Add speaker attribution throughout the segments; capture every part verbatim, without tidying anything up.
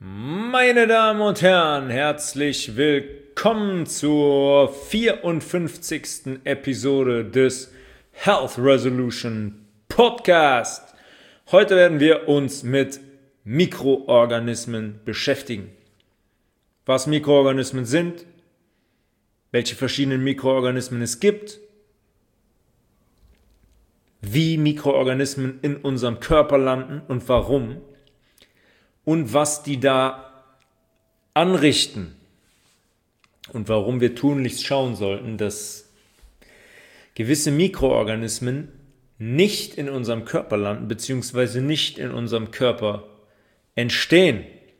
Speaker 1: Meine Damen und Herren, herzlich willkommen zur vierundfünfzigsten Episode des Health Resolution Podcast. Heute werden wir uns mit Mikroorganismen beschäftigen. Was Mikroorganismen sind, welche verschiedenen Mikroorganismen es gibt, wie Mikroorganismen in unserem Körper landen und warum und was die da anrichten und warum wir tunlichst schauen sollten, dass gewisse Mikroorganismen nicht in unserem Körper landen bzw. nicht in unserem Körper entstehen.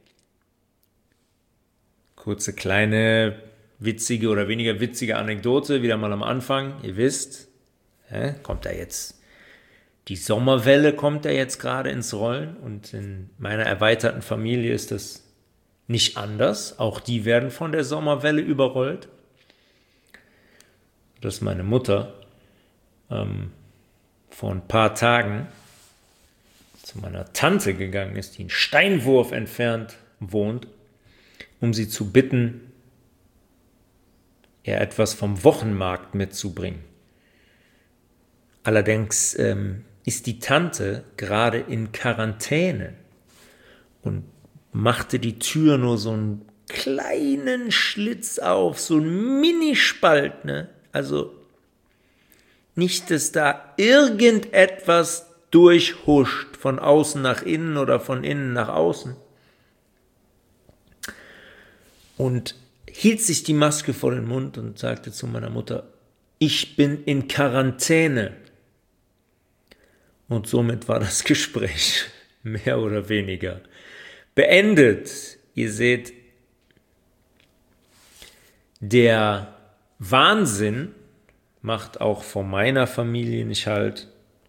Speaker 1: Kurze kleine witzige oder weniger witzige Anekdote, wieder mal am Anfang. Ihr wisst, hä, kommt da jetzt die Sommerwelle, kommt da jetzt gerade ins Rollen und in meiner erweiterten Familie ist das nicht anders. Auch die werden von der Sommerwelle überrollt. Dass meine Mutter ähm, vor ein paar Tagen zu meiner Tante gegangen ist, die einen Steinwurf entfernt wohnt, um sie zu bitten, ihr etwas vom Wochenmarkt mitzubringen. Allerdings ähm, ist die Tante gerade in Quarantäne und machte die Tür nur so einen kleinen Schlitz auf, so einen Minispalt, ne? Also nicht, dass da irgendetwas durchhuscht, von außen nach innen oder von innen nach außen. Und hielt sich die Maske vor den Mund und sagte zu meiner Mutter, ich bin in Quarantäne. Und somit war das Gespräch mehr oder weniger beendet. Ihr seht, der Wahnsinn macht auch vor meiner Familie nicht halt.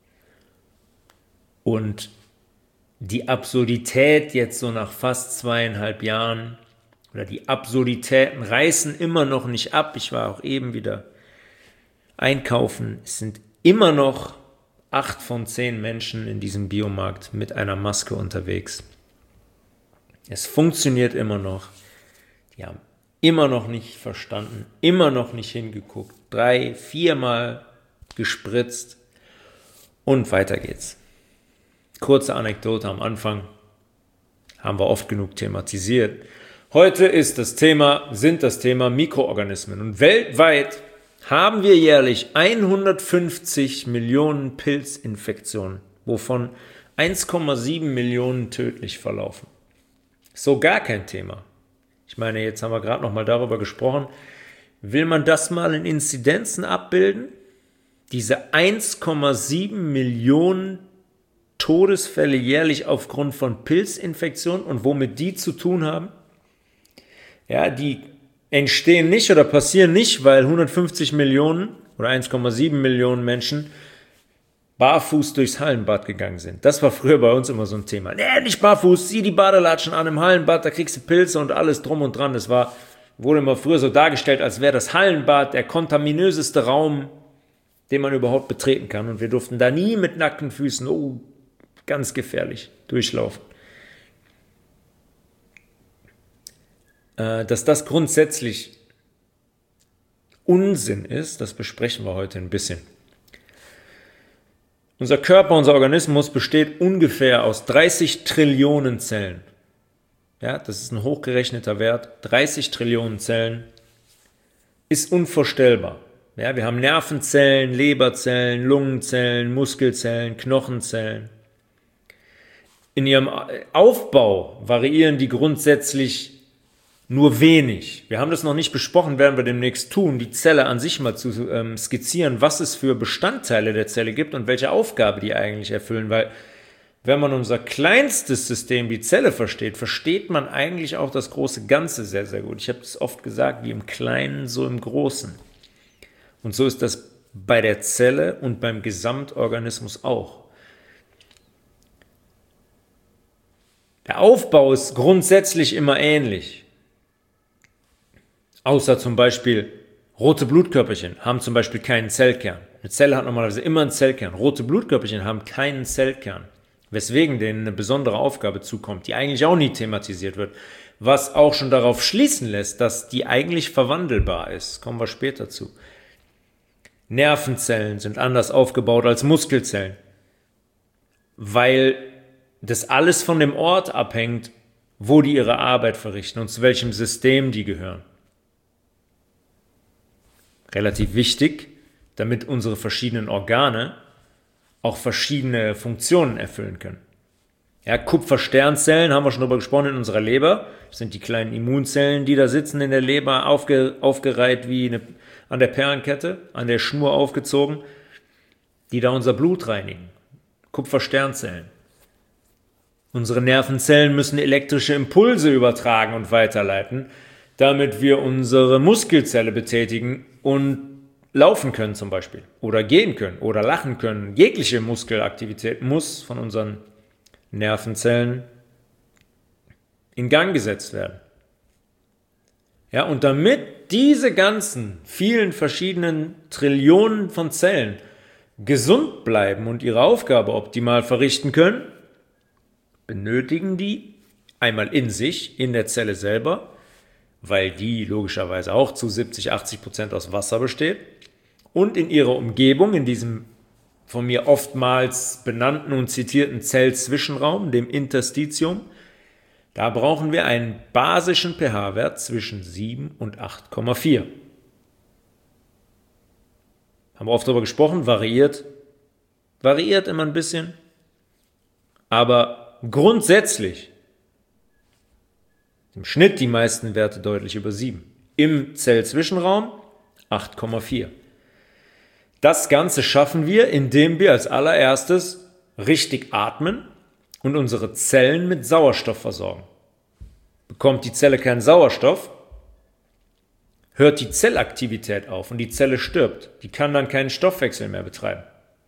Speaker 1: Und die Absurdität jetzt so nach fast zweieinhalb Jahren, oder die Absurditäten reißen immer noch nicht ab. Ich war auch eben wieder einkaufen. Es sind immer noch acht von zehn Menschen in diesem Biomarkt mit einer Maske unterwegs. Es funktioniert immer noch. Die haben immer noch nicht verstanden, immer noch nicht hingeguckt. Drei, viermal gespritzt und weiter geht's. Kurze Anekdote am Anfang. Haben wir oft genug thematisiert. Heute ist das Thema, sind das Thema Mikroorganismen. Und weltweit haben wir jährlich hundertfünfzig Millionen Pilzinfektionen, wovon eins Komma sieben Millionen tödlich verlaufen. So gar kein Thema. Ich meine, jetzt haben wir gerade noch mal darüber gesprochen. Will man das mal in Inzidenzen abbilden? Diese eins Komma sieben Millionen Todesfälle jährlich aufgrund von Pilzinfektionen und womit die zu tun haben? Ja, die entstehen nicht oder passieren nicht, weil hundertfünfzig Millionen oder eins Komma sieben Millionen Menschen barfuß durchs Hallenbad gegangen sind. Das war früher bei uns immer so ein Thema. Nee, nicht barfuß, zieh die Badelatschen an im Hallenbad, da kriegst du Pilze und alles drum und dran. Das war, wurde immer früher so dargestellt, als wäre das Hallenbad der kontaminöseste Raum, den man überhaupt betreten kann. Und wir durften da nie mit nackten Füßen, oh, ganz gefährlich, durchlaufen. Dass das grundsätzlich Unsinn ist, das besprechen wir heute ein bisschen. Unser Körper, unser Organismus besteht ungefähr aus dreißig Trillionen Zellen. Ja, das ist ein hochgerechneter Wert. dreißig Trillionen Zellen ist unvorstellbar. Ja, wir haben Nervenzellen, Leberzellen, Lungenzellen, Muskelzellen, Knochenzellen. In ihrem Aufbau variieren die grundsätzlich nur wenig. Wir haben das noch nicht besprochen, werden wir demnächst tun, die Zelle an sich mal zu ähm, skizzieren, was es für Bestandteile der Zelle gibt und welche Aufgabe die eigentlich erfüllen, weil wenn man unser kleinstes System, die Zelle, versteht, versteht man eigentlich auch das große Ganze sehr, sehr gut. Ich habe es oft gesagt, wie im Kleinen, so im Großen. Und so ist das bei der Zelle und beim Gesamtorganismus auch. Der Aufbau ist grundsätzlich immer ähnlich. Außer zum Beispiel rote Blutkörperchen haben zum Beispiel keinen Zellkern. Eine Zelle hat normalerweise immer einen Zellkern. Rote Blutkörperchen haben keinen Zellkern. weswegen denen eine besondere Aufgabe zukommt, die eigentlich auch nie thematisiert wird, was auch schon darauf schließen lässt, dass die eigentlich verwandelbar ist. Kommen wir später zu. Nervenzellen sind anders aufgebaut als Muskelzellen, weil das alles von dem Ort abhängt, wo die ihre Arbeit verrichten und zu welchem System die gehören. Relativ wichtig, damit unsere verschiedenen Organe auch verschiedene Funktionen erfüllen können. Ja, Kupfersternzellen, haben wir schon darüber gesprochen, in unserer Leber. Das sind die kleinen Immunzellen, die da sitzen in der Leber, aufge, aufgereiht wie eine, an der Perlenkette, an der Schnur aufgezogen, die da unser Blut reinigen. Kupfersternzellen. Unsere Nervenzellen müssen elektrische Impulse übertragen und weiterleiten, damit wir unsere Muskelzelle betätigen und laufen können zum Beispiel oder gehen können oder lachen können. Jegliche Muskelaktivität muss von unseren Nervenzellen in Gang gesetzt werden. Ja, und damit diese ganzen vielen verschiedenen Trillionen von Zellen gesund bleiben und ihre Aufgabe optimal verrichten können, benötigen die einmal in sich, in der Zelle selber, weil die logischerweise auch zu siebzig, achtzig Prozent aus Wasser besteht, und in ihrer Umgebung, in diesem von mir oftmals benannten und zitierten Zellzwischenraum, dem Interstitium, da brauchen wir einen basischen pH-Wert zwischen sieben und acht Komma vier. Haben wir oft darüber gesprochen, variiert, variiert immer ein bisschen, aber grundsätzlich im Schnitt die meisten Werte deutlich über sieben. Im Zellzwischenraum acht Komma vier. Das Ganze schaffen wir, indem wir als allererstes richtig atmen und unsere Zellen mit Sauerstoff versorgen. Bekommt die Zelle keinen Sauerstoff, hört die Zellaktivität auf und die Zelle stirbt. Die kann dann keinen Stoffwechsel mehr betreiben.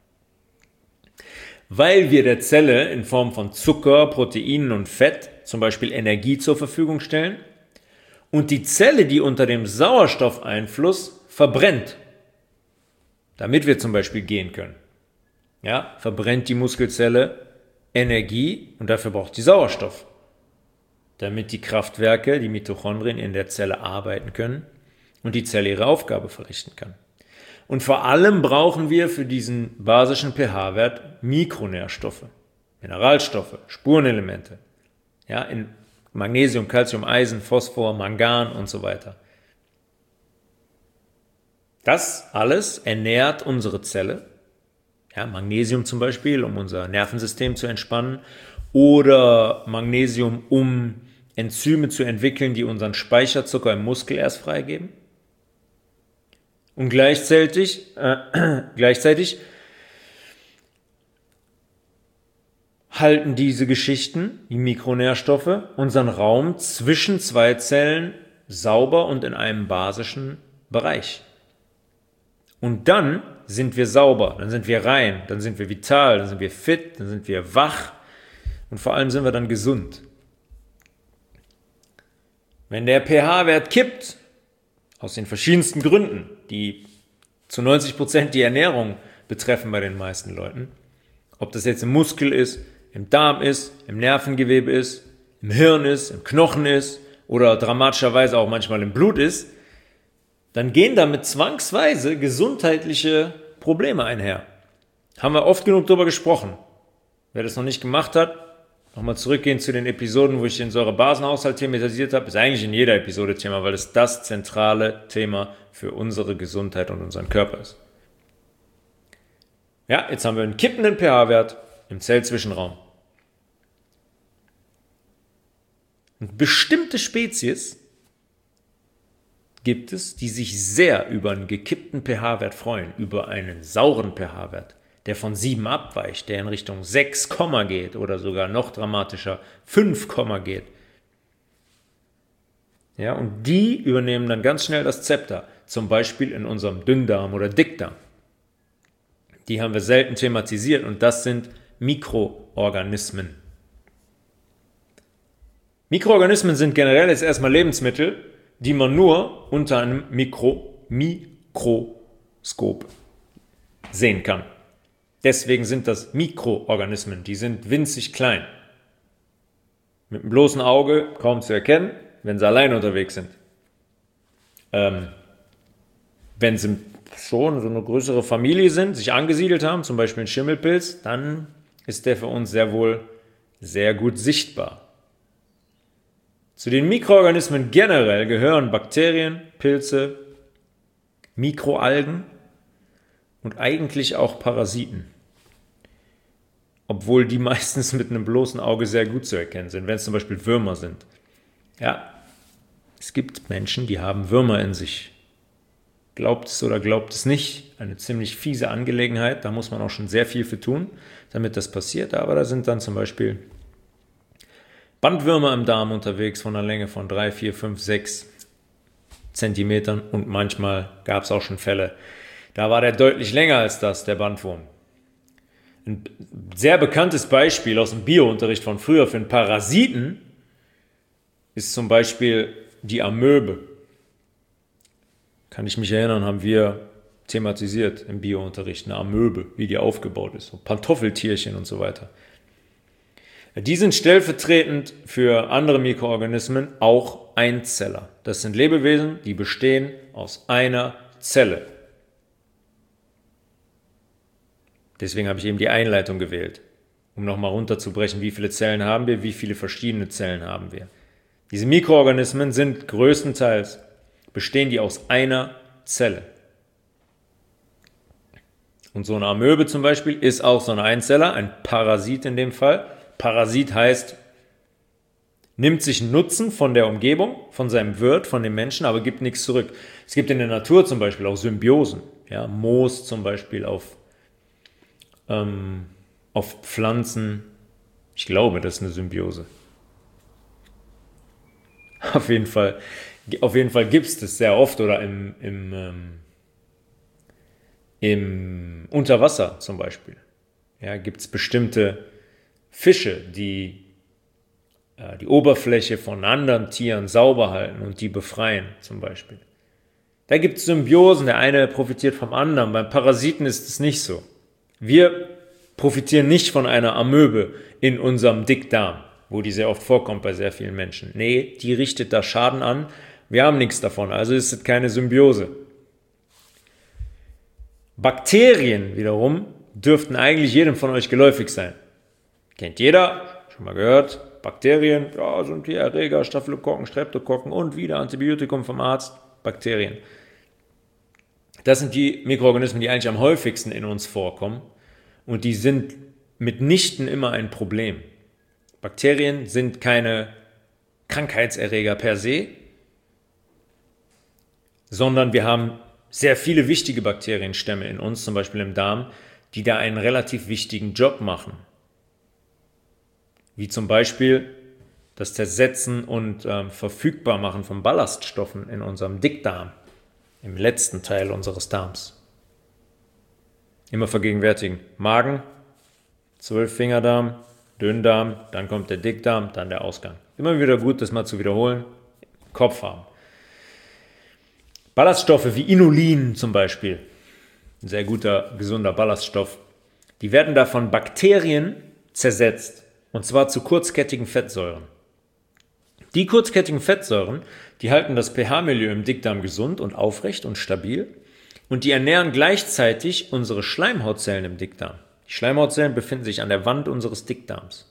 Speaker 1: Weil wir der Zelle in Form von Zucker, Proteinen und Fett zum Beispiel Energie zur Verfügung stellen und die Zelle, die unter dem Sauerstoffeinfluss verbrennt, damit wir zum Beispiel gehen können. Ja, verbrennt die Muskelzelle Energie und dafür braucht sie Sauerstoff, damit die Kraftwerke, die Mitochondrien in der Zelle arbeiten können und die Zelle ihre Aufgabe verrichten kann. Und vor allem brauchen wir für diesen basischen pH-Wert Mikronährstoffe, Mineralstoffe, Spurenelemente, ja, in Magnesium, Calcium, Eisen, Phosphor, Mangan und so weiter. Das alles ernährt unsere Zelle, ja, Magnesium zum Beispiel, um unser Nervensystem zu entspannen, oder Magnesium, um Enzyme zu entwickeln, die unseren Speicherzucker im Muskel erst freigeben. Und gleichzeitig, äh, gleichzeitig halten diese Geschichten, die Mikronährstoffe, unseren Raum zwischen zwei Zellen sauber und in einem basischen Bereich. Und dann sind wir sauber, dann sind wir rein, dann sind wir vital, dann sind wir fit, dann sind wir wach und vor allem sind wir dann gesund. Wenn der pH-Wert kippt, aus den verschiedensten Gründen, die zu neunzig Prozent die Ernährung betreffen bei den meisten Leuten, ob das jetzt im Muskel ist, im Darm ist, im Nervengewebe ist, im Hirn ist, im Knochen ist oder dramatischerweise auch manchmal im Blut ist, dann gehen damit zwangsweise gesundheitliche Probleme einher. Haben wir oft genug darüber gesprochen. Wer das noch nicht gemacht hat, nochmal zurückgehen zu den Episoden, wo ich den Säurebasenhaushalt thematisiert habe, ist eigentlich in jeder Episode Thema, weil es das zentrale Thema für unsere Gesundheit und unseren Körper ist. Ja, jetzt haben wir einen kippenden pH-Wert im Zellzwischenraum. Und bestimmte Spezies gibt es, die sich sehr über einen gekippten pH-Wert freuen, über einen sauren pH-Wert, der von sieben abweicht, der in Richtung sechs, geht oder sogar noch dramatischer fünf, geht. Ja, und die übernehmen dann ganz schnell das Zepter, zum Beispiel in unserem Dünndarm oder Dickdarm. Die haben wir selten thematisiert und das sind Mikroorganismen. Mikroorganismen sind generell jetzt erstmal Lebensmittel, die man nur unter einem Mikro, Mikroskop sehen kann. Deswegen sind das Mikroorganismen, die sind winzig klein. Mit dem bloßen Auge kaum zu erkennen, wenn sie allein unterwegs sind. Ähm, wenn sie schon so eine größere Familie sind, sich angesiedelt haben, zum Beispiel ein Schimmelpilz, dann ist der für uns sehr wohl sehr gut sichtbar. Zu den Mikroorganismen generell gehören Bakterien, Pilze, Mikroalgen und eigentlich auch Parasiten. Obwohl die meistens mit einem bloßen Auge sehr gut zu erkennen sind, wenn es zum Beispiel Würmer sind. Ja, es gibt Menschen, die haben Würmer in sich. Glaubt es oder glaubt es nicht, eine ziemlich fiese Angelegenheit, da muss man auch schon sehr viel für tun, damit das passiert, aber da sind dann zum Beispiel Bandwürmer im Darm unterwegs von einer Länge von drei, vier, fünf, sechs Zentimetern und manchmal gab es auch schon Fälle, da war der deutlich länger als das, der Bandwurm. Ein sehr bekanntes Beispiel aus dem Biounterricht von früher für einen Parasiten ist zum Beispiel die Amöbe. Kann ich mich erinnern, haben wir thematisiert im Biounterricht, eine Amöbe, wie die aufgebaut ist, so Pantoffeltierchen und so weiter. Die sind stellvertretend für andere Mikroorganismen auch Einzeller. Das sind Lebewesen, die bestehen aus einer Zelle. Deswegen habe ich eben die Einleitung gewählt, um nochmal runterzubrechen, wie viele Zellen haben wir, wie viele verschiedene Zellen haben wir. Diese Mikroorganismen sind größtenteils, bestehen die aus einer Zelle. Und so eine Amöbe zum Beispiel ist auch so ein Einzeller, ein Parasit in dem Fall. Parasit heißt, nimmt sich Nutzen von der Umgebung, von seinem Wirt, von dem Menschen, aber gibt nichts zurück. Es gibt in der Natur zum Beispiel auch Symbiosen. Ja, Moos zum Beispiel auf, ähm, auf Pflanzen. Ich glaube, das ist eine Symbiose. Auf jeden Fall, auf jeden Fall gibt es das sehr oft oder im, im, ähm, im Unterwasser zum Beispiel. Ja, gibt es bestimmte Fische, die äh, die Oberfläche von anderen Tieren sauber halten und die befreien zum Beispiel. Da gibt es Symbiosen, der eine profitiert vom anderen. Beim Parasiten ist es nicht so. Wir profitieren nicht von einer Amöbe in unserem Dickdarm, wo die sehr oft vorkommt bei sehr vielen Menschen. Nee, die richtet da Schaden an. Wir haben nichts davon, also ist es keine Symbiose. Bakterien wiederum dürften eigentlich jedem von euch geläufig sein. Kennt jeder, schon mal gehört, Bakterien, ja, sind die Erreger, Staphylokokken, Streptokokken und wieder Antibiotikum vom Arzt, Bakterien. Das sind die Mikroorganismen, die eigentlich am häufigsten in uns vorkommen und die sind mitnichten immer ein Problem. Bakterien sind keine Krankheitserreger per se, sondern wir haben sehr viele wichtige Bakterienstämme in uns, zum Beispiel im Darm, die da einen relativ wichtigen Job machen. Wie zum Beispiel das Zersetzen und ähm, Verfügbarmachen von Ballaststoffen in unserem Dickdarm, im letzten Teil unseres Darms. Immer vergegenwärtigen. Magen, Zwölffingerdarm, Dünndarm, dann kommt der Dickdarm, dann der Ausgang. Immer wieder gut, das mal zu wiederholen. Kopf haben. Ballaststoffe wie Inulin zum Beispiel, ein sehr guter, gesunder Ballaststoff, die werden da von Bakterien zersetzt. Und zwar zu kurzkettigen Fettsäuren. Die kurzkettigen Fettsäuren, die halten das pH-Milieu im Dickdarm gesund und aufrecht und stabil. Und die ernähren gleichzeitig unsere Schleimhautzellen im Dickdarm. Die Schleimhautzellen befinden sich an der Wand unseres Dickdarms.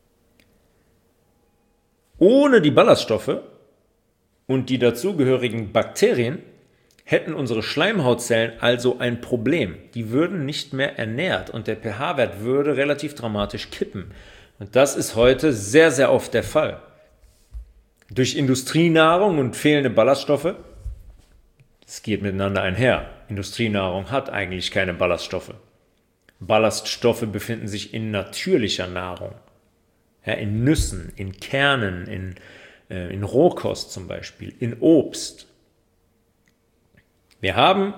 Speaker 1: Ohne die Ballaststoffe und die dazugehörigen Bakterien hätten unsere Schleimhautzellen also ein Problem. Die würden nicht mehr ernährt und der pH-Wert würde relativ dramatisch kippen. Und das ist heute sehr, sehr oft der Fall. Durch Industrienahrung und fehlende Ballaststoffe, das geht miteinander einher. Industrienahrung hat eigentlich keine Ballaststoffe. Ballaststoffe befinden sich in natürlicher Nahrung. Ja, in Nüssen, in Kernen, in, äh, in Rohkost zum Beispiel, in Obst. Wir haben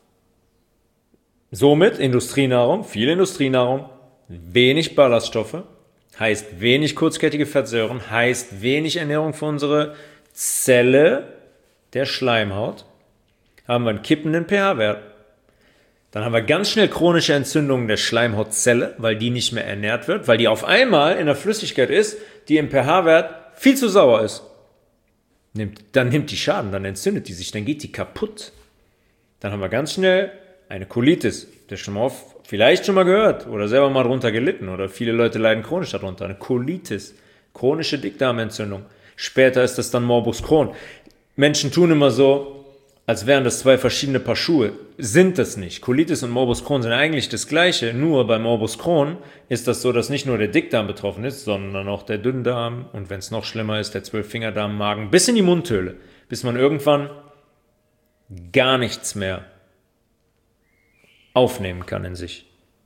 Speaker 1: somit Industrienahrung, viel Industrienahrung, wenig Ballaststoffe, heißt wenig kurzkettige Fettsäuren, heißt wenig Ernährung für unsere Zelle der Schleimhaut, haben wir einen kippenden pH-Wert. Dann haben wir ganz schnell chronische Entzündungen der Schleimhautzelle, weil die nicht mehr ernährt wird, weil die auf einmal in der Flüssigkeit ist, die im pH-Wert viel zu sauer ist. Nimmt, dann nimmt die Schaden, dann entzündet die sich, dann geht die kaputt. Dann haben wir ganz schnell eine Colitis. Das schon mal auf, vielleicht schon mal gehört oder selber mal drunter gelitten oder viele Leute leiden chronisch darunter. Eine Colitis, chronische Dickdarmentzündung. Später ist das dann Morbus Crohn. Menschen tun immer so, als wären das zwei verschiedene Paar Schuhe. Sind das nicht. Colitis und Morbus Crohn sind eigentlich das Gleiche, nur bei Morbus Crohn ist das so, dass nicht nur der Dickdarm betroffen ist, sondern auch der Dünndarm und wenn es noch schlimmer ist, der Zwölffingerdarm, Magen, bis in die Mundhöhle, bis man irgendwann gar nichts mehr aufnehmen kann in sich.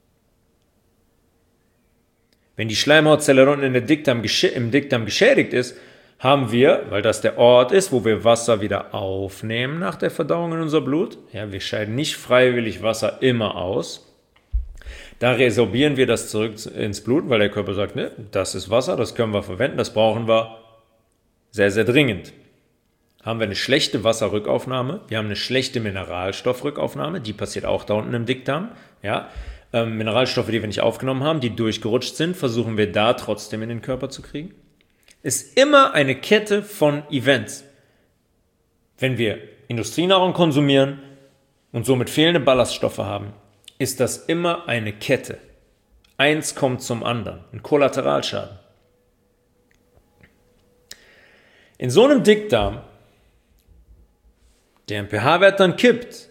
Speaker 1: Wenn die Schleimhautzelle unten in der Dickdarm, im Dickdarm geschädigt ist, haben wir, weil das der Ort ist, wo wir Wasser wieder aufnehmen nach der Verdauung in unser Blut. Ja, wir scheiden nicht freiwillig Wasser immer aus. Da resorbieren wir das zurück ins Blut, weil der Körper sagt, ne, das ist Wasser, das können wir verwenden, das brauchen wir sehr, sehr dringend. Haben wir eine schlechte Wasserrückaufnahme, wir haben eine schlechte Mineralstoffrückaufnahme, die passiert auch da unten im Dickdarm. Ja, ähm, Mineralstoffe, die wir nicht aufgenommen haben, die durchgerutscht sind, versuchen wir da trotzdem in den Körper zu kriegen. Ist immer eine Kette von Events. Wenn wir Industrienahrung konsumieren und somit fehlende Ballaststoffe haben, ist das immer eine Kette. Eins kommt zum anderen, ein Kollateralschaden. In so einem Dickdarm, der im pH-Wert dann kippt,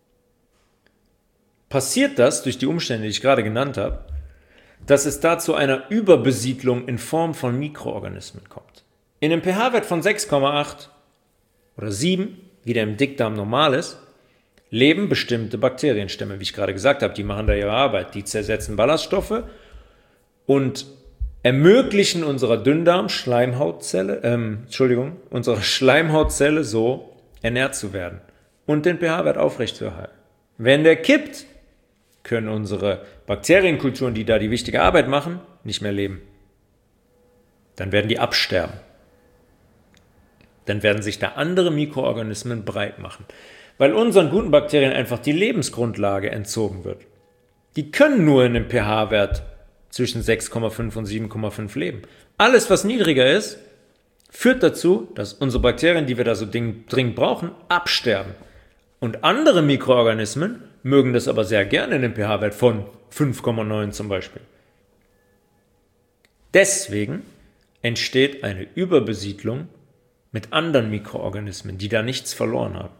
Speaker 1: passiert das durch die Umstände, die ich gerade genannt habe, dass es da zu einer Überbesiedlung in Form von Mikroorganismen kommt. In einem pH-Wert von sechs Komma acht oder sieben, wie der im Dickdarm normal ist, leben bestimmte Bakterienstämme, wie ich gerade gesagt habe, die machen da ihre Arbeit, die zersetzen Ballaststoffe und ermöglichen unserer Dünndarm-Schleimhautzelle, ähm, Entschuldigung, unserer Schleimhautzelle so ernährt zu werden und den pH-Wert aufrechtzuerhalten. Wenn der kippt, können unsere Bakterienkulturen, die da die wichtige Arbeit machen, nicht mehr leben. Dann werden die absterben. Dann werden sich da andere Mikroorganismen breit machen, weil unseren guten Bakterien einfach die Lebensgrundlage entzogen wird. Die können nur in einem pH-Wert zwischen sechs Komma fünf und sieben Komma fünf leben. Alles, was niedriger ist, führt dazu, dass unsere Bakterien, die wir da so dringend brauchen, absterben. Und andere Mikroorganismen mögen das aber sehr gerne in dem pH-Wert von fünf Komma neun zum Beispiel. Deswegen entsteht eine Überbesiedlung mit anderen Mikroorganismen, die da nichts verloren haben.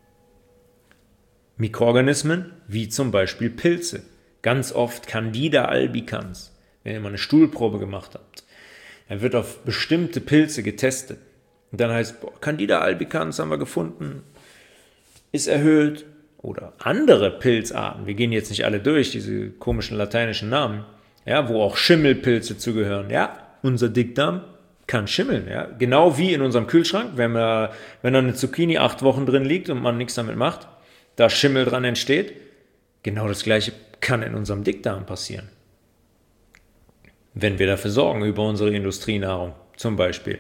Speaker 1: Mikroorganismen wie zum Beispiel Pilze. Ganz oft Candida albicans. Wenn ihr mal eine Stuhlprobe gemacht habt, dann wird auf bestimmte Pilze getestet. Und dann heißt, boah, Candida albicans haben wir gefunden, ist erhöht. Oder andere Pilzarten, wir gehen jetzt nicht alle durch, diese komischen lateinischen Namen, ja, wo auch Schimmelpilze zugehören. Ja, unser Dickdarm kann schimmeln. Ja. Genau wie in unserem Kühlschrank, wenn, wir, wenn da eine Zucchini acht Wochen drin liegt und man nichts damit macht, da Schimmel dran entsteht, genau das Gleiche kann in unserem Dickdarm passieren. Wenn wir dafür sorgen, über unsere Industrienahrung zum Beispiel.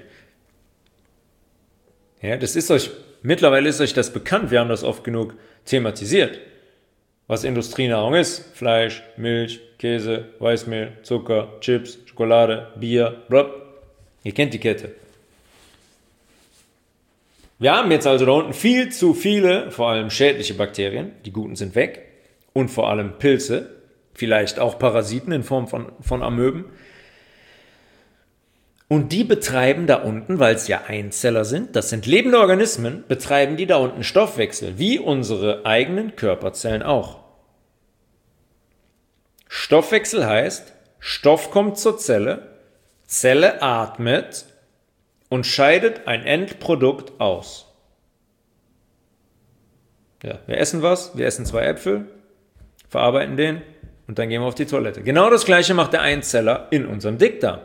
Speaker 1: Ja, das ist euch, mittlerweile ist euch das bekannt, wir haben das oft genug thematisiert, was Industrienahrung ist. Fleisch, Milch, Käse, Weißmehl, Zucker, Chips, Schokolade, Bier, blub. Ihr kennt die Kette. Wir haben jetzt also da unten viel zu viele, vor allem schädliche Bakterien, die guten sind weg, und vor allem Pilze, vielleicht auch Parasiten in Form von, von Amöben. Und die betreiben da unten, weil es ja Einzeller sind, das sind lebende Organismen, betreiben die da unten Stoffwechsel, wie unsere eigenen Körperzellen auch. Stoffwechsel heißt, Stoff kommt zur Zelle, Zelle atmet und scheidet ein Endprodukt aus. Ja, wir essen was, wir essen zwei Äpfel, verarbeiten den und dann gehen wir auf die Toilette. Genau das Gleiche macht der Einzeller in unserem Dickdarm.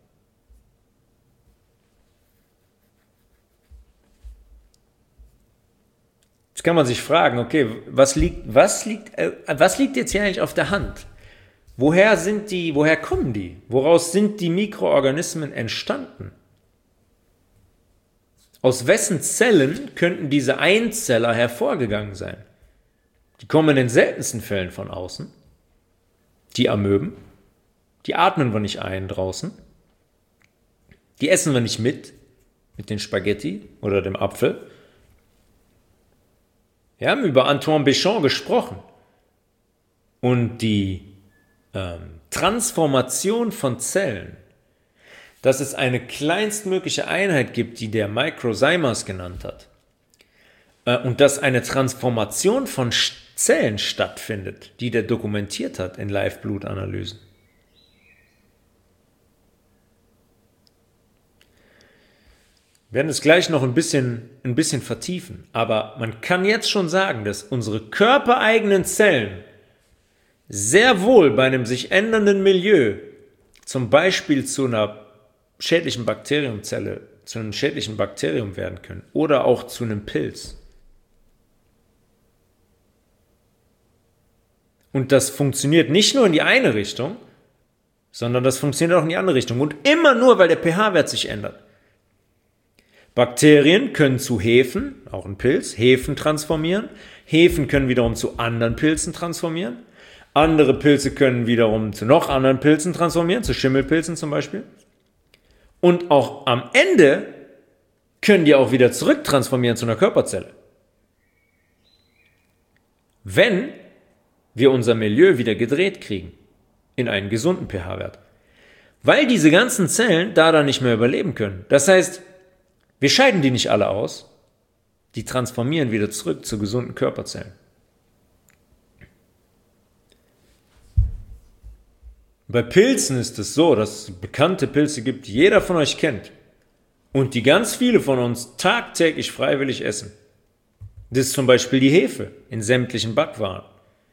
Speaker 1: Jetzt kann man sich fragen, okay, was liegt, was liegt, äh, was liegt jetzt hier eigentlich auf der Hand? Woher sind die, woher kommen die? Woraus sind die Mikroorganismen entstanden? Aus wessen Zellen könnten diese Einzeller hervorgegangen sein? Die kommen in den seltensten Fällen von außen. Die Amöben. Die atmen wir nicht ein draußen. Die essen wir nicht mit, mit den Spaghetti oder dem Apfel. Wir haben über Antoine Béchamp gesprochen. Und die ähm, Transformation von Zellen, dass es eine kleinstmögliche Einheit gibt, die der Microzymas genannt hat, äh, und dass eine Transformation von Zellen stattfindet, die der dokumentiert hat in Live-Blutanalysen. Wir werden es gleich noch ein bisschen, ein bisschen vertiefen, aber man kann jetzt schon sagen, dass unsere körpereigenen Zellen sehr wohl bei einem sich ändernden Milieu, zum Beispiel zu einer schädlichen Bakteriumzelle, zu einem schädlichen Bakterium werden können oder auch zu einem Pilz. Und das funktioniert nicht nur in die eine Richtung, sondern das funktioniert auch in die andere Richtung. Und immer nur, weil der pH-Wert sich ändert. Bakterien können zu Hefen, auch ein Pilz, Hefen transformieren. Hefen können wiederum zu anderen Pilzen transformieren. Andere Pilze können wiederum zu noch anderen Pilzen transformieren, zu Schimmelpilzen zum Beispiel. Und auch am Ende können die auch wieder zurücktransformieren zu einer Körperzelle. Wenn wir unser Milieu wieder gedreht kriegen in einen gesunden pH-Wert. Weil diese ganzen Zellen da dann nicht mehr überleben können. Das heißt, wir scheiden die nicht alle aus, die transformieren wieder zurück zu gesunden Körperzellen. Bei Pilzen ist es so, dass es bekannte Pilze gibt, die jeder von euch kennt und die ganz viele von uns tagtäglich freiwillig essen. Das ist zum Beispiel die Hefe in sämtlichen Backwaren.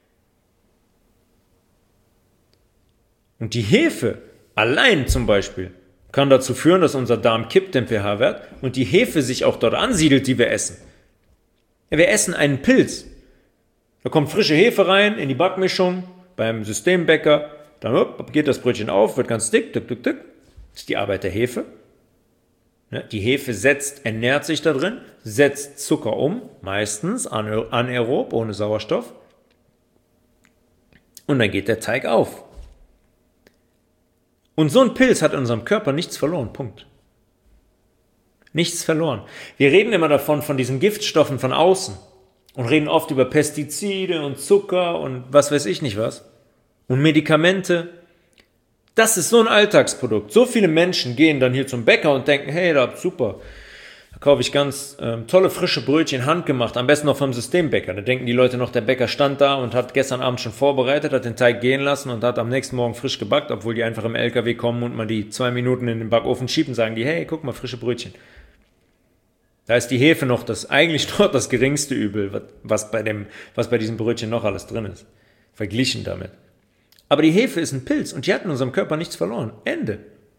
Speaker 1: Und die Hefe allein zum Beispiel kann dazu führen, dass unser Darm kippt, den pH-Wert, und die Hefe sich auch dort ansiedelt, die wir essen. Ja, wir essen einen Pilz. Da kommt frische Hefe rein in die Backmischung beim Systembäcker. Dann geht das Brötchen auf, wird ganz dick, dick, dick, dick. Das ist die Arbeit der Hefe. Die Hefe setzt, ernährt sich da drin, setzt Zucker um, meistens anaerob, ohne Sauerstoff. Und dann geht der Teig auf. Und so ein Pilz hat in unserem Körper nichts verloren, Punkt. Nichts verloren. Wir reden immer davon, von diesen Giftstoffen von außen und reden oft über Pestizide und Zucker und was weiß ich nicht was. Und Medikamente. Das ist so ein Alltagsprodukt. So viele Menschen gehen dann hier zum Bäcker und denken, hey, da super, da kaufe ich ganz ähm, tolle frische Brötchen, handgemacht, am besten noch vom Systembäcker. Da denken die Leute noch, der Bäcker stand da und hat gestern Abend schon vorbereitet, hat den Teig gehen lassen und hat am nächsten Morgen frisch gebackt, obwohl die einfach im L K W kommen und mal die zwei Minuten in den Backofen schieben, sagen die, hey, guck mal, frische Brötchen. Da ist die Hefe noch das, eigentlich dort das geringste Übel, was bei dem, was bei diesem Brötchen noch alles drin ist. Verglichen damit. Aber die Hefe ist ein Pilz und die hat in unserem Körper nichts verloren. Ende.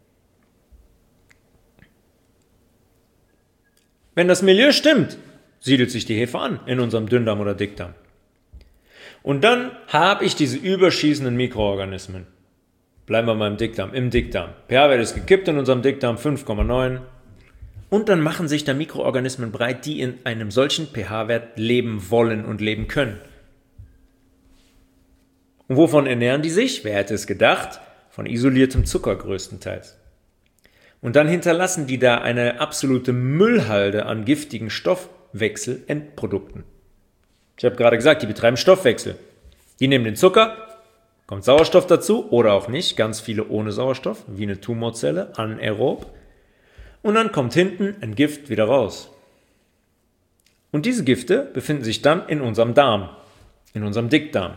Speaker 1: Wenn das Milieu stimmt, siedelt sich die Hefe an in unserem Dünndarm oder Dickdarm. Und dann habe ich diese überschießenden Mikroorganismen. Bleiben wir mal im Dickdarm, im Dickdarm. pH-Wert ist gekippt in unserem Dickdarm, fünf Komma neun. Und dann machen sich da Mikroorganismen breit, die in einem solchen pH-Wert leben wollen und leben können. Und wovon ernähren die sich? Wer hätte es gedacht? Von isoliertem Zucker größtenteils. Und dann hinterlassen die da eine absolute Müllhalde an giftigen Stoffwechselendprodukten. Ich habe gerade gesagt, die betreiben Stoffwechsel. Die nehmen den Zucker, kommt Sauerstoff dazu oder auch nicht, ganz viele ohne Sauerstoff, wie eine Tumorzelle, anaerob. Und dann kommt hinten ein Gift wieder raus. Und diese Gifte befinden sich dann in unserem Darm, in unserem Dickdarm.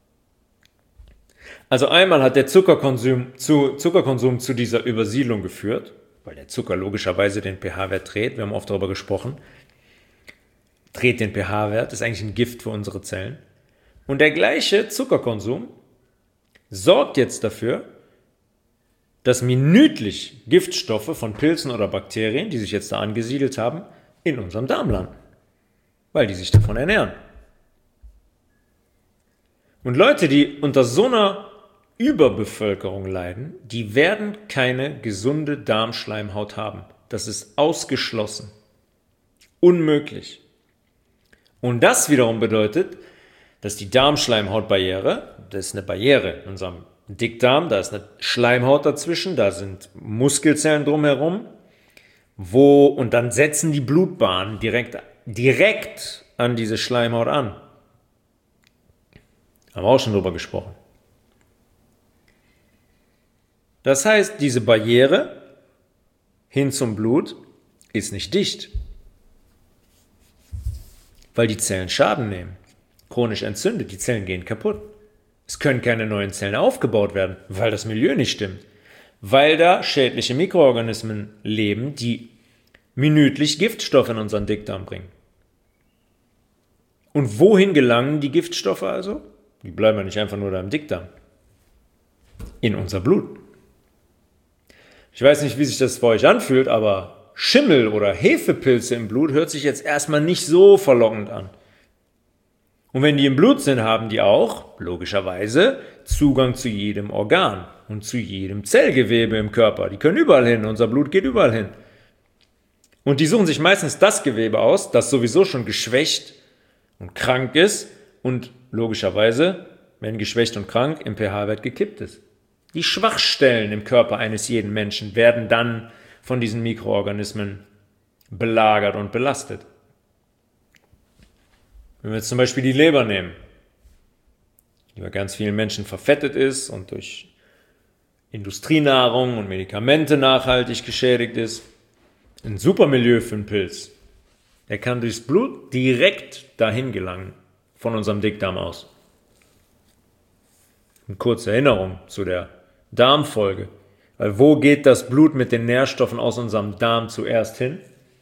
Speaker 1: Also einmal hat der Zuckerkonsum zu, Zuckerkonsum zu dieser Übersiedlung geführt, weil der Zucker logischerweise den pH-Wert dreht, wir haben oft darüber gesprochen, dreht den pH-Wert, ist eigentlich ein Gift für unsere Zellen. Und der gleiche Zuckerkonsum sorgt jetzt dafür, dass minütlich Giftstoffe von Pilzen oder Bakterien, die sich jetzt da angesiedelt haben, in unserem Darm landen, weil die sich davon ernähren. Und Leute, die unter so einer Überbevölkerung leiden, die werden keine gesunde Darmschleimhaut haben. Das ist ausgeschlossen. Unmöglich. Und das wiederum bedeutet, dass die Darmschleimhautbarriere, das ist eine Barriere in unserem Dickdarm, da ist eine Schleimhaut dazwischen, da sind Muskelzellen drumherum, wo, und dann setzen die Blutbahnen direkt, direkt an diese Schleimhaut an. Haben wir auch schon drüber gesprochen. Das heißt, diese Barriere hin zum Blut ist nicht dicht, weil die Zellen Schaden nehmen, chronisch entzündet, die Zellen gehen kaputt. Es können keine neuen Zellen aufgebaut werden, weil das Milieu nicht stimmt, weil da schädliche Mikroorganismen leben, die minütlich Giftstoffe in unseren Dickdarm bringen. Und wohin gelangen die Giftstoffe also? Die bleiben ja nicht einfach nur da im Dickdarm. In unser Blut. Ich weiß nicht, wie sich das bei euch anfühlt, aber Schimmel oder Hefepilze im Blut hört sich jetzt erstmal nicht so verlockend an. Und wenn die im Blut sind, haben die auch, logischerweise, Zugang zu jedem Organ und zu jedem Zellgewebe im Körper. Die können überall hin, unser Blut geht überall hin. Und die suchen sich meistens das Gewebe aus, das sowieso schon geschwächt und krank ist und logischerweise, wenn geschwächt und krank, im pH-Wert gekippt ist. Die Schwachstellen im Körper eines jeden Menschen werden dann von diesen Mikroorganismen belagert und belastet. Wenn wir jetzt zum Beispiel die Leber nehmen, die bei ganz vielen Menschen verfettet ist und durch Industrienahrung und Medikamente nachhaltig geschädigt ist, ein super Milieu für einen Pilz. Der kann durchs Blut direkt dahin gelangen, von unserem Dickdarm aus. Eine kurze Erinnerung zu der Darmfolge. Weil wo geht das Blut mit den Nährstoffen aus unserem Darm zuerst hin?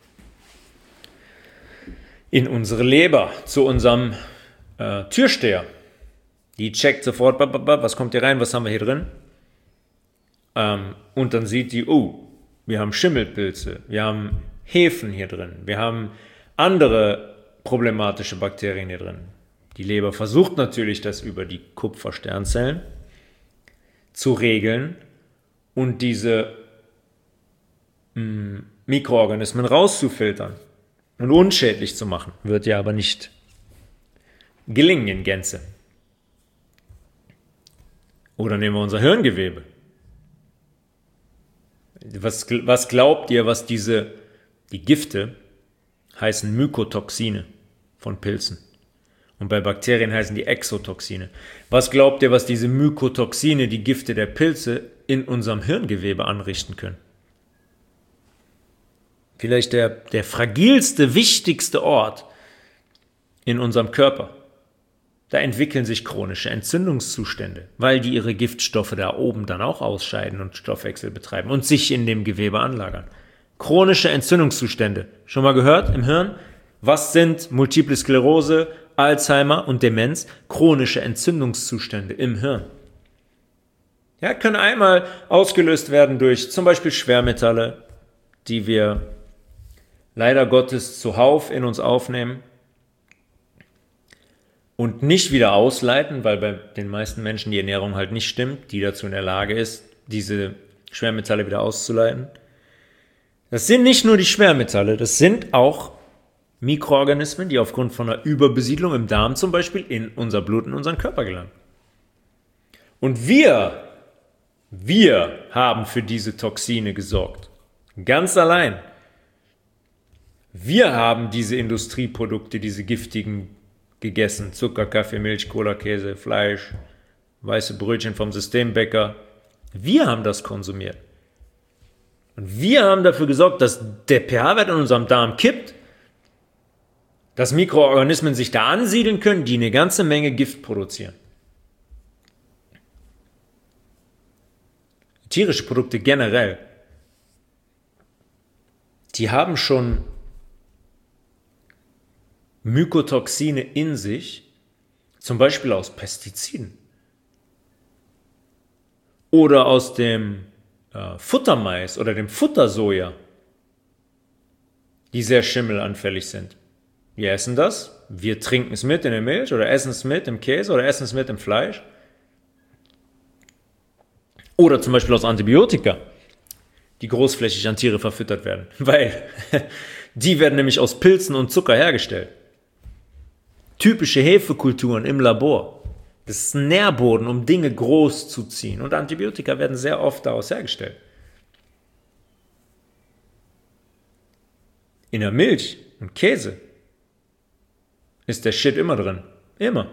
Speaker 1: In unsere Leber, zu unserem äh, Türsteher. Die checkt sofort, was kommt hier rein, was haben wir hier drin? Ähm, und dann sieht die, oh, wir haben Schimmelpilze, wir haben Hefen hier drin, wir haben andere problematische Bakterien hier drin. Die Leber versucht natürlich, das über die Kupfersternzellen zu regeln und diese mh, Mikroorganismen rauszufiltern und unschädlich zu machen. Wird ja aber nicht gelingen in Gänze. Oder nehmen wir unser Hirngewebe. Was, was glaubt ihr, was diese, die Gifte heißen Mykotoxine von Pilzen. Und bei Bakterien heißen die Exotoxine. Was glaubt ihr, was diese Mykotoxine, die Gifte der Pilze, in unserem Hirngewebe anrichten können? Vielleicht der, der fragilste, wichtigste Ort in unserem Körper. Da entwickeln sich chronische Entzündungszustände, weil die ihre Giftstoffe da oben dann auch ausscheiden und Stoffwechsel betreiben und sich in dem Gewebe anlagern. Chronische Entzündungszustände. Schon mal gehört im Hirn? Was sind Multiple Sklerose, Alzheimer und Demenz? Chronische Entzündungszustände im Hirn. Ja, können einmal ausgelöst werden durch zum Beispiel Schwermetalle, die wir leider Gottes zuhauf in uns aufnehmen und nicht wieder ausleiten, weil bei den meisten Menschen die Ernährung halt nicht stimmt, die dazu in der Lage ist, diese Schwermetalle wieder auszuleiten. Das sind nicht nur die Schwermetalle, das sind auch Mikroorganismen, die aufgrund von einer Überbesiedlung im Darm zum Beispiel in unser Blut, in unseren Körper gelangen. Und wir, wir haben für diese Toxine gesorgt. Ganz allein. Wir haben diese Industrieprodukte, diese giftigen gegessen. Zucker, Kaffee, Milch, Cola, Käse, Fleisch, weiße Brötchen vom Systembäcker. Wir haben das konsumiert. Und wir haben dafür gesorgt, dass der pH-Wert in unserem Darm kippt, dass Mikroorganismen sich da ansiedeln können, die eine ganze Menge Gift produzieren. Tierische Produkte generell, die haben schon Mykotoxine in sich, zum Beispiel aus Pestiziden oder aus dem äh, Futtermais oder dem Futtersoja, die sehr schimmelanfällig sind. Wir essen das, wir trinken es mit in der Milch oder essen es mit im Käse oder essen es mit im Fleisch. Oder zum Beispiel aus Antibiotika, die großflächig an Tiere verfüttert werden, weil die werden nämlich aus Pilzen und Zucker hergestellt. typische Hefekulturen im Labor. Das ist ein Nährboden, um Dinge groß zu ziehen. Und Antibiotika werden sehr oft daraus hergestellt. In der Milch und Käse ist der Shit immer drin. Immer.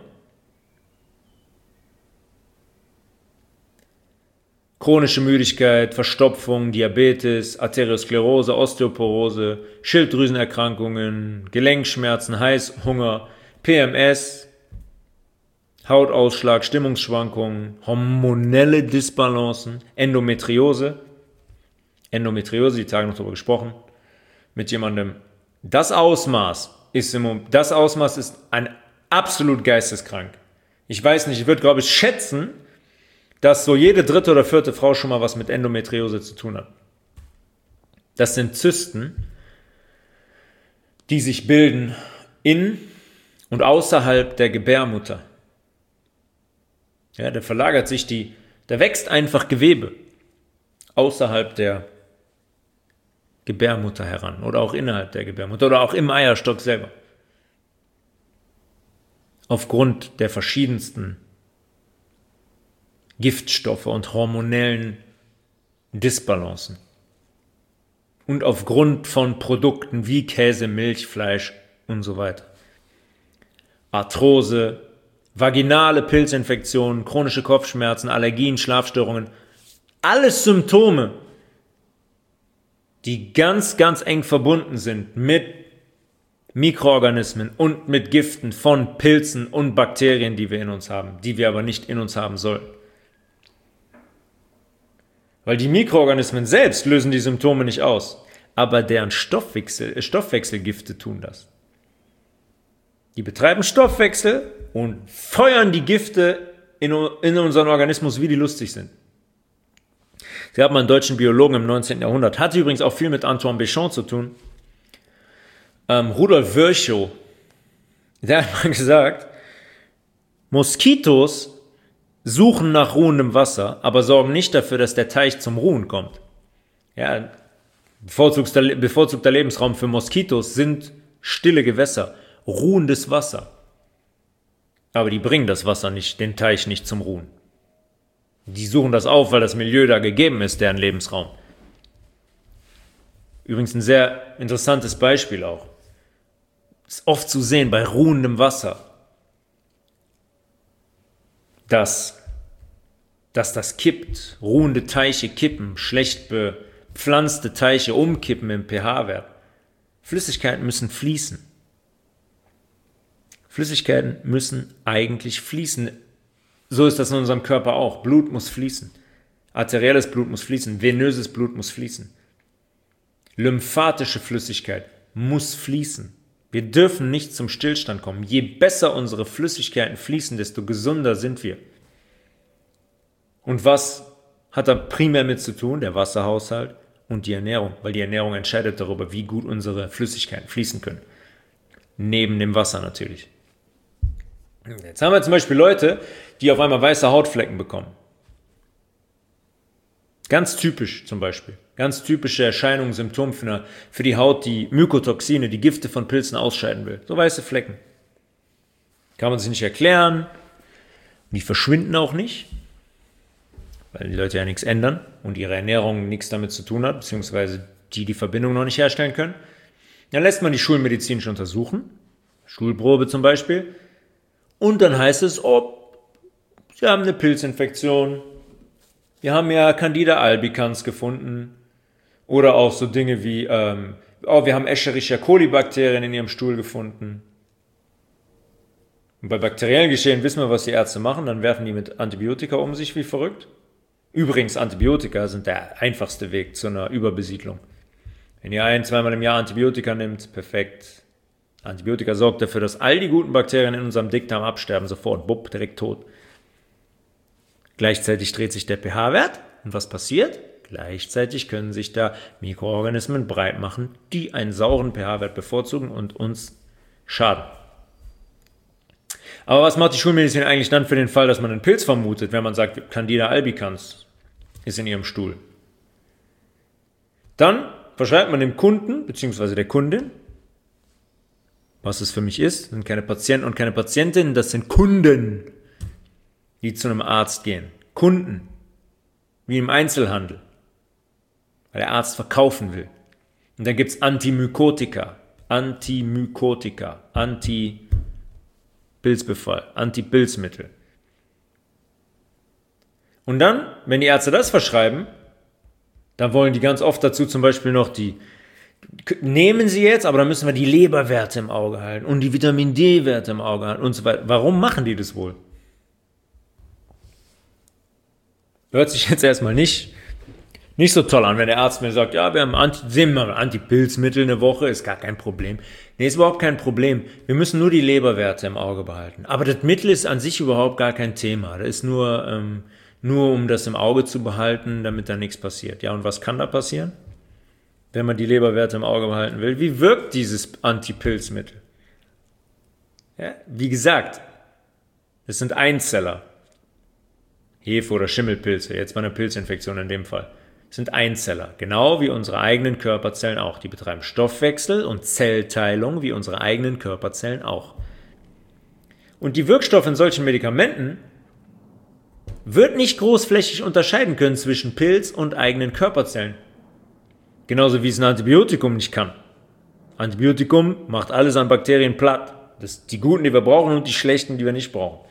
Speaker 1: Chronische Müdigkeit, Verstopfung, Diabetes, Arteriosklerose, Osteoporose, Schilddrüsenerkrankungen, Gelenkschmerzen, Heißhunger, P M S, Hautausschlag, Stimmungsschwankungen, hormonelle Disbalancen, Endometriose. Endometriose, die Tage noch darüber gesprochen, mit jemandem. Das Ausmaß ist im Moment, das Ausmaß ist ein absolut geisteskrank. Ich weiß nicht, ich würde, glaube ich, schätzen, dass so jede dritte oder vierte Frau schon mal was mit Endometriose zu tun hat. Das sind Zysten, die sich bilden in und außerhalb der Gebärmutter. Ja, da verlagert sich die, da wächst einfach Gewebe außerhalb der Gebärmutter heran oder auch innerhalb der Gebärmutter oder auch im Eierstock selber. Aufgrund der verschiedensten Giftstoffe und hormonellen Disbalancen. Und aufgrund von Produkten wie Käse, Milch, Fleisch und so weiter. Arthrose, vaginale Pilzinfektionen, chronische Kopfschmerzen, Allergien, Schlafstörungen. Alles Symptome, die ganz, ganz eng verbunden sind mit Mikroorganismen und mit Giften von Pilzen und Bakterien, die wir in uns haben, die wir aber nicht in uns haben sollen. Weil die Mikroorganismen selbst lösen die Symptome nicht aus, aber deren Stoffwechsel, Stoffwechselgifte tun das. Die betreiben Stoffwechsel und feuern die Gifte in, in unseren Organismus, wie die lustig sind. Es gab mal einen deutschen Biologen im neunzehnten Jahrhundert, hatte übrigens auch viel mit Antoine Béchamp zu tun, ähm, Rudolf Virchow, der hat mal gesagt, Moskitos suchen nach ruhendem Wasser, aber sorgen nicht dafür, dass der Teich zum Ruhen kommt. Ja, bevorzugter, bevorzugter Lebensraum für Moskitos sind stille Gewässer, ruhendes Wasser. Aber die bringen das Wasser nicht, den Teich nicht zum Ruhen. Die suchen das auf, weil das Milieu da gegeben ist, deren Lebensraum. Übrigens ein sehr interessantes Beispiel auch. Ist oft zu sehen bei ruhendem Wasser, dass, dass das kippt, ruhende Teiche kippen, schlecht bepflanzte Teiche umkippen im pH-Wert. Flüssigkeiten müssen fließen. Flüssigkeiten müssen eigentlich fließen. So ist das in unserem Körper auch. Blut muss fließen. Arterielles Blut muss fließen. Venöses Blut muss fließen. Lymphatische Flüssigkeit muss fließen. Wir dürfen nicht zum Stillstand kommen. Je besser unsere Flüssigkeiten fließen, desto gesünder sind wir. Und was hat da primär mit zu tun? Der Wasserhaushalt und die Ernährung. Weil die Ernährung entscheidet darüber, wie gut unsere Flüssigkeiten fließen können. Neben dem Wasser natürlich. Jetzt haben wir zum Beispiel Leute, die auf einmal weiße Hautflecken bekommen. Ganz typisch zum Beispiel. Ganz typische Erscheinung, Symptom für, eine, für die Haut, die Mykotoxine, die Gifte von Pilzen ausscheiden will. So weiße Flecken. Kann man sich nicht erklären. Die verschwinden auch nicht, weil die Leute ja nichts ändern und ihre Ernährung nichts damit zu tun hat, beziehungsweise die die Verbindung noch nicht herstellen können. Dann lässt man die schulmedizinisch untersuchen, Schulprobe zum Beispiel, und dann heißt es, oh, Sie haben eine Pilzinfektion, wir haben ja Candida albicans gefunden, oder auch so Dinge wie, ähm, oh, wir haben Escherichia coli Bakterien in Ihrem Stuhl gefunden. Und bei bakteriellen Geschehen wissen wir, was die Ärzte machen, dann werfen die mit Antibiotika um sich wie verrückt. Übrigens, Antibiotika sind der einfachste Weg zu einer Überbesiedlung. Wenn ihr ein-, zweimal im Jahr Antibiotika nimmt, perfekt. Antibiotika sorgt dafür, dass all die guten Bakterien in unserem Dickdarm absterben, sofort, bupp, direkt tot. Gleichzeitig dreht sich der pH-Wert und was passiert? Gleichzeitig können sich da Mikroorganismen breit machen, die einen sauren pH-Wert bevorzugen und uns schaden. Aber was macht die Schulmedizin eigentlich dann für den Fall, dass man einen Pilz vermutet, wenn man sagt, Candida albicans ist in ihrem Stuhl? Dann verschreibt man dem Kunden bzw. der Kundin was es für mich ist. Das sind keine Patienten und keine Patientinnen, das sind Kunden, die zu einem Arzt gehen. Kunden, wie im Einzelhandel, weil der Arzt verkaufen will. Und dann gibt es Antimykotika, Antimykotika, Anti-Pilzbefall, Anti-Pilzmittel. Und dann, wenn die Ärzte das verschreiben, dann wollen die ganz oft dazu zum Beispiel noch die, nehmen sie jetzt, aber dann müssen wir die Leberwerte im Auge halten und die Vitamin D-Werte im Auge halten und so weiter. Warum machen die das wohl? Hört sich jetzt erstmal nicht, nicht so toll an, wenn der Arzt mir sagt, ja, wir haben Anti, Antipilzmittel eine Woche, ist gar kein Problem. Nee, ist überhaupt kein Problem. Wir müssen nur die Leberwerte im Auge behalten. Aber das Mittel ist an sich überhaupt gar kein Thema. Das ist nur, ähm, nur um das im Auge zu behalten, damit da nichts passiert. Ja, und was kann da passieren, wenn man die Leberwerte im Auge behalten will? Wie wirkt dieses Antipilzmittel? Ja, wie gesagt, es sind Einzeller. Hefe- oder Schimmelpilze, jetzt bei einer Pilzinfektion in dem Fall, sind Einzeller, genau wie unsere eigenen Körperzellen auch. Die betreiben Stoffwechsel und Zellteilung wie unsere eigenen Körperzellen auch. Und die Wirkstoffe in solchen Medikamenten wird nicht großflächig unterscheiden können zwischen Pilz und eigenen Körperzellen. Genauso wie es ein Antibiotikum nicht kann. Antibiotikum macht alles an Bakterien platt. Das sind die guten, die wir brauchen, und die schlechten, die wir nicht brauchen.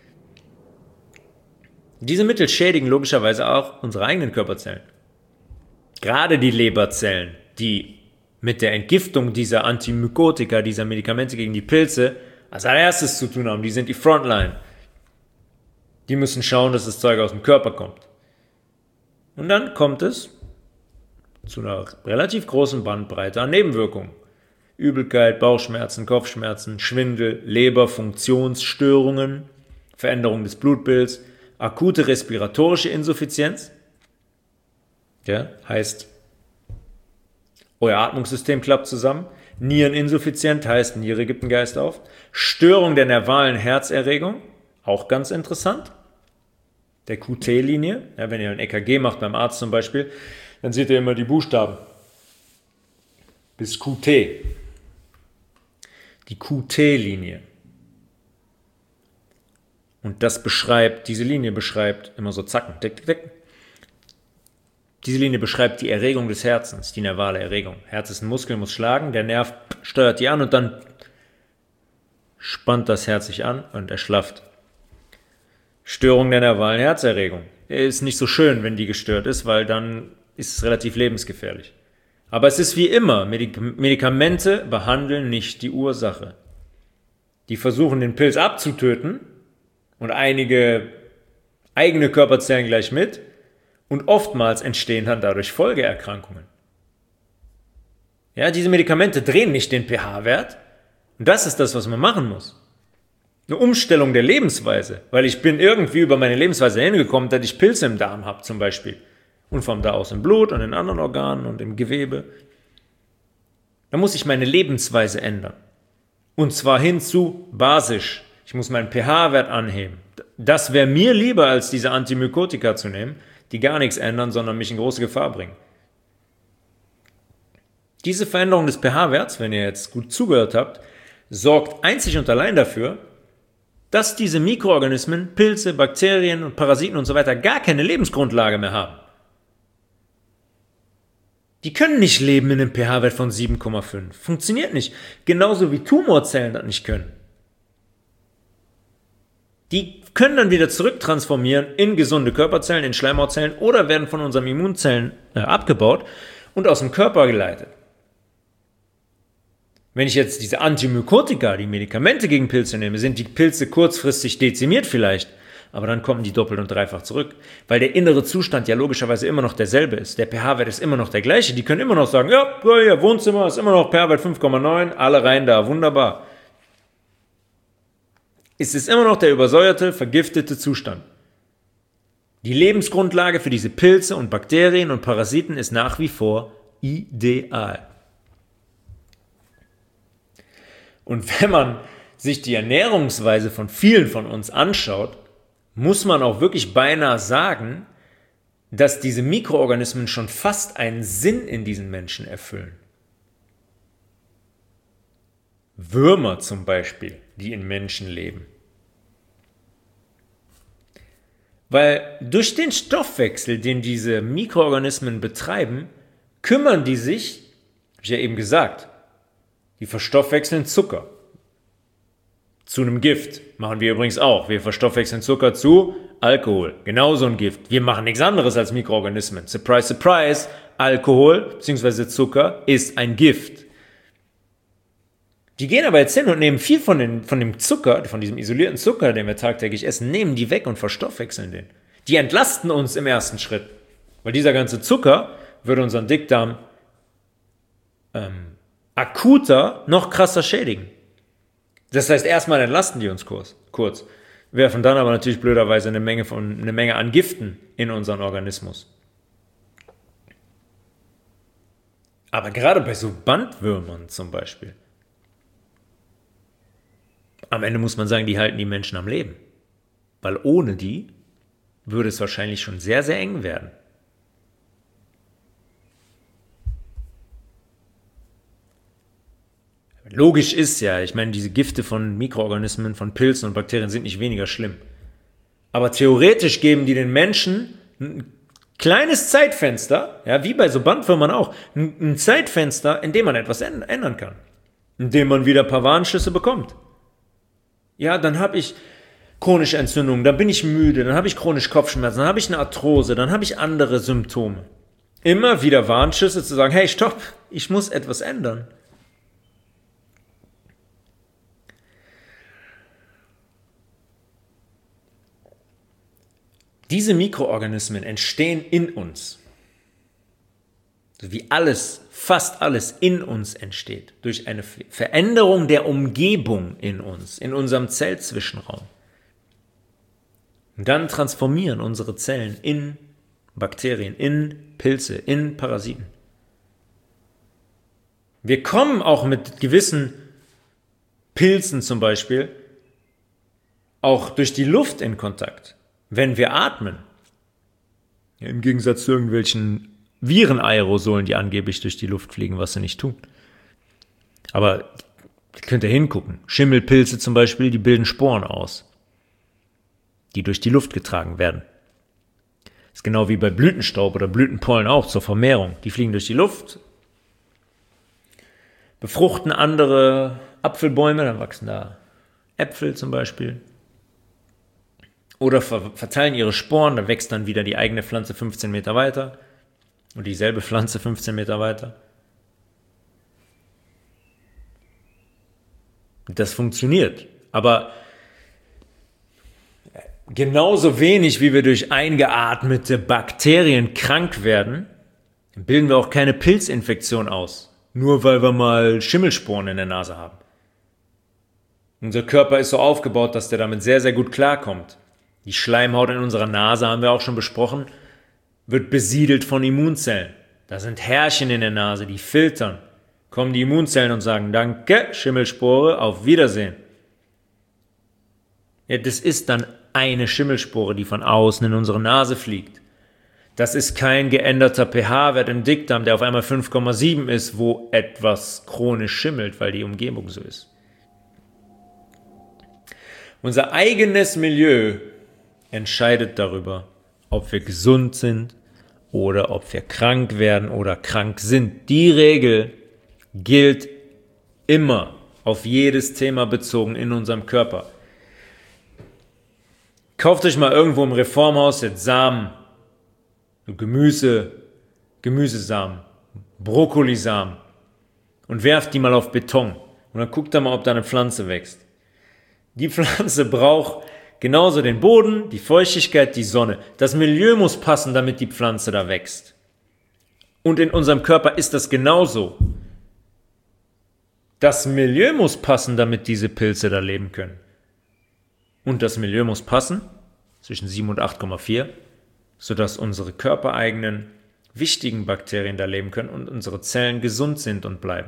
Speaker 1: Diese Mittel schädigen logischerweise auch unsere eigenen Körperzellen. Gerade die Leberzellen, die mit der Entgiftung dieser Antimykotika, dieser Medikamente gegen die Pilze, als allererstes zu tun haben, die sind die Frontline. Die müssen schauen, dass das Zeug aus dem Körper kommt. Und dann kommt es zu einer relativ großen Bandbreite an Nebenwirkungen. Übelkeit, Bauchschmerzen, Kopfschmerzen, Schwindel, Leberfunktionsstörungen, Veränderung des Blutbilds, akute respiratorische Insuffizienz, ja, heißt, euer Atmungssystem klappt zusammen. Niereninsuffizienz heißt, Niere gibt den Geist auf. Störung der nervalen Herzerregung, auch ganz interessant. Der Q T-Linie, ja, wenn ihr ein E K G macht beim Arzt zum Beispiel, dann seht ihr immer die Buchstaben bis Q T. Die Q T-Linie. Und das beschreibt, diese Linie beschreibt immer so Zacken, tick, tick, tick. Diese Linie beschreibt die Erregung des Herzens, die nervale Erregung. Herz ist ein Muskel, muss schlagen, der Nerv steuert die an und dann spannt das Herz sich an und erschlafft. Störung der nervalen Herzerregung. Ist nicht so schön, wenn die gestört ist, weil dann ist es relativ lebensgefährlich. Aber es ist wie immer, Medik- Medikamente behandeln nicht die Ursache. Die versuchen, den Pilz abzutöten, und einige eigene Körperzellen gleich mit. Und oftmals entstehen dann dadurch Folgeerkrankungen. Ja, diese Medikamente drehen nicht den pH-Wert. Und das ist das, was man machen muss. Eine Umstellung der Lebensweise. Weil ich bin irgendwie über meine Lebensweise hingekommen, dass ich Pilze im Darm habe zum Beispiel. Und von da aus im Blut und in anderen Organen und im Gewebe. Da muss ich meine Lebensweise ändern. Und zwar hin zu basisch. Ich muss meinen pH-Wert anheben. Das wäre mir lieber, als diese Antimykotika zu nehmen, die gar nichts ändern, sondern mich in große Gefahr bringen. Diese Veränderung des pH-Werts, wenn ihr jetzt gut zugehört habt, sorgt einzig und allein dafür, dass diese Mikroorganismen, Pilze, Bakterien und Parasiten und so weiter gar keine Lebensgrundlage mehr haben. Die können nicht leben in einem pH-Wert von sieben Komma fünf. Funktioniert nicht. Genauso wie Tumorzellen das nicht können. Die können dann wieder zurücktransformieren in gesunde Körperzellen, in Schleimhautzellen oder werden von unseren Immunzellen äh, abgebaut und aus dem Körper geleitet. Wenn ich jetzt diese Antimykotika, die Medikamente gegen Pilze nehme, sind die Pilze kurzfristig dezimiert vielleicht, aber dann kommen die doppelt und dreifach zurück, weil der innere Zustand ja logischerweise immer noch derselbe ist. Der pH-Wert ist immer noch der gleiche. Die können immer noch sagen, ja, ja, Wohnzimmer ist immer noch pH-Wert fünf Komma neun, alle rein da, wunderbar. Es ist immer noch der übersäuerte, vergiftete Zustand. Die Lebensgrundlage für diese Pilze und Bakterien und Parasiten ist nach wie vor ideal. Und wenn man sich die Ernährungsweise von vielen von uns anschaut, muss man auch wirklich beinahe sagen, dass diese Mikroorganismen schon fast einen Sinn in diesen Menschen erfüllen. Würmer zum Beispiel, die in Menschen leben. Weil durch den Stoffwechsel, den diese Mikroorganismen betreiben, kümmern die sich, habe ich ja eben gesagt, die verstoffwechseln Zucker zu einem Gift. Machen wir übrigens auch. Wir verstoffwechseln Zucker zu Alkohol. Genauso ein Gift. Wir machen nichts anderes als Mikroorganismen. Surprise, surprise. Alkohol bzw. Zucker ist ein Gift. Die gehen aber jetzt hin und nehmen viel von, den, von dem Zucker, von diesem isolierten Zucker, den wir tagtäglich essen, nehmen die weg und verstoffwechseln den. Die entlasten uns im ersten Schritt. Weil dieser ganze Zucker würde unseren Dickdarm ähm, akuter, noch krasser schädigen. Das heißt, erstmal entlasten die uns kurz, kurz, werfen dann aber natürlich blöderweise eine Menge, von, eine Menge an Giften in unseren Organismus. Aber gerade bei so Bandwürmern zum Beispiel, am Ende muss man sagen, die halten die Menschen am Leben. Weil ohne die würde es wahrscheinlich schon sehr, sehr eng werden. Logisch ist ja, ich meine, diese Gifte von Mikroorganismen, von Pilzen und Bakterien sind nicht weniger schlimm. Aber theoretisch geben die den Menschen ein kleines Zeitfenster, ja, wie bei so Bandwürmern auch, ein Zeitfenster, in dem man etwas ändern kann. In dem man wieder ein paar Warnschüsse bekommt. Ja, dann habe ich chronische Entzündungen, dann bin ich müde, dann habe ich chronisch Kopfschmerzen, dann habe ich eine Arthrose, dann habe ich andere Symptome. Immer wieder Warnschüsse zu sagen, hey, stopp, ich muss etwas ändern. Diese Mikroorganismen entstehen in uns, so wie alles, fast alles in uns entsteht, durch eine Veränderung der Umgebung in uns, in unserem Zellzwischenraum. Und dann transformieren unsere Zellen in Bakterien, in Pilze, in Parasiten. Wir kommen auch mit gewissen Pilzen zum Beispiel auch durch die Luft in Kontakt. Wenn wir atmen, ja, im Gegensatz zu irgendwelchen Virenaerosolen, die angeblich durch die Luft fliegen, was sie nicht tun. Aber könnt ihr hingucken. Schimmelpilze zum Beispiel, die bilden Sporen aus, die durch die Luft getragen werden. Das ist genau wie bei Blütenstaub oder Blütenpollen auch zur Vermehrung. Die fliegen durch die Luft, befruchten andere Apfelbäume, dann wachsen da Äpfel zum Beispiel. Oder verteilen ihre Sporen, da wächst dann wieder die eigene Pflanze fünfzehn Meter weiter und dieselbe Pflanze fünfzehn Meter weiter. Das funktioniert, aber genauso wenig wie wir durch eingeatmete Bakterien krank werden, bilden wir auch keine Pilzinfektion aus, nur weil wir mal Schimmelsporen in der Nase haben. Unser Körper ist so aufgebaut, dass der damit sehr, sehr gut klarkommt. Die Schleimhaut in unserer Nase, haben wir auch schon besprochen, wird besiedelt von Immunzellen. Da sind Härchen in der Nase, die filtern. Kommen die Immunzellen und sagen, danke, Schimmelspore, auf Wiedersehen. Ja, das ist dann eine Schimmelspore, die von außen in unsere Nase fliegt. Das ist kein geänderter pH-Wert im Dickdarm, der auf einmal fünf Komma sieben ist, wo etwas chronisch schimmelt, weil die Umgebung so ist. Unser eigenes Milieu entscheidet darüber, ob wir gesund sind oder ob wir krank werden oder krank sind. Die Regel gilt immer auf jedes Thema bezogen in unserem Körper. Kauft euch mal irgendwo im Reformhaus jetzt Samen, Gemüse, Gemüsesamen, Brokkolisamen und werft die mal auf Beton und dann guckt da mal, ob da eine Pflanze wächst. Die Pflanze braucht genauso den Boden, die Feuchtigkeit, die Sonne. Das Milieu muss passen, damit die Pflanze da wächst. Und in unserem Körper ist das genauso. Das Milieu muss passen, damit diese Pilze da leben können. Und das Milieu muss passen, zwischen sieben und acht Komma vier, sodass unsere körpereigenen wichtigen Bakterien da leben können und unsere Zellen gesund sind und bleiben.